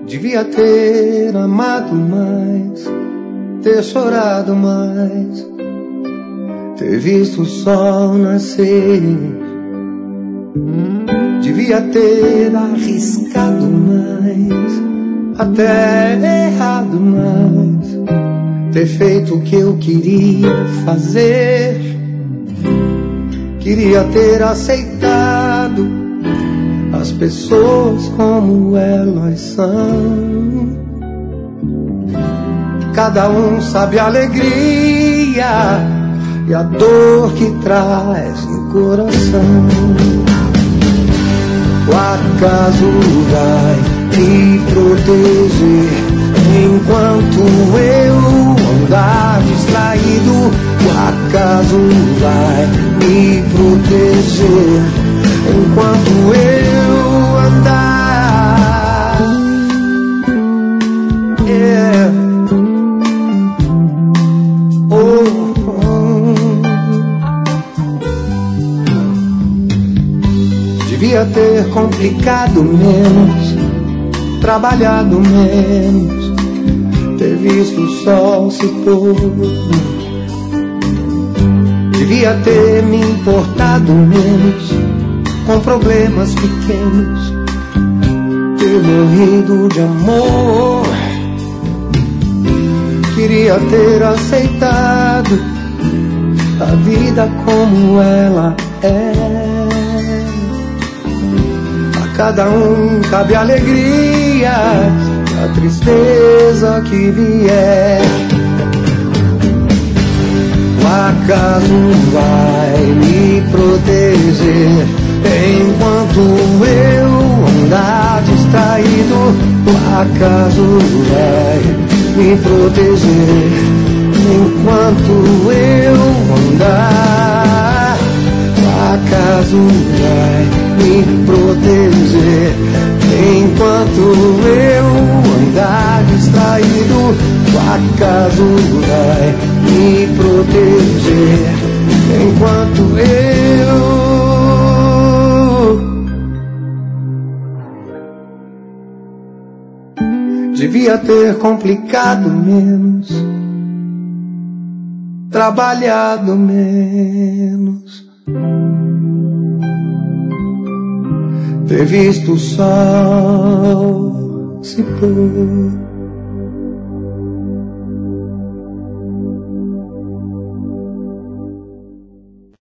Devia ter amado mais, ter chorado mais, ter visto o sol nascer. Devia ter arriscado mais, até errado mais, ter feito o que eu queria fazer. Queria ter aceitado as pessoas como elas são. Cada um sabe a alegria e a dor que traz no coração. O acaso vai me proteger enquanto eu andar distraído. O acaso vai me proteger enquanto eu andar. Yeah. Devia ter complicado menos, trabalhado menos, ter visto o sol se pôr. Devia ter me importado menos com problemas pequenos, ter morrido de amor. Queria ter aceitado a vida como ela é. A cada um cabe a alegria, a tristeza que vier. O acaso vai me proteger enquanto eu andar distraído. O acaso vai me proteger enquanto eu andar. O acaso vai me proteger enquanto eu andar distraído. O acaso vai me proteger enquanto eu. Devia ter complicado menos, trabalhado menos, ter visto o sol se pôr.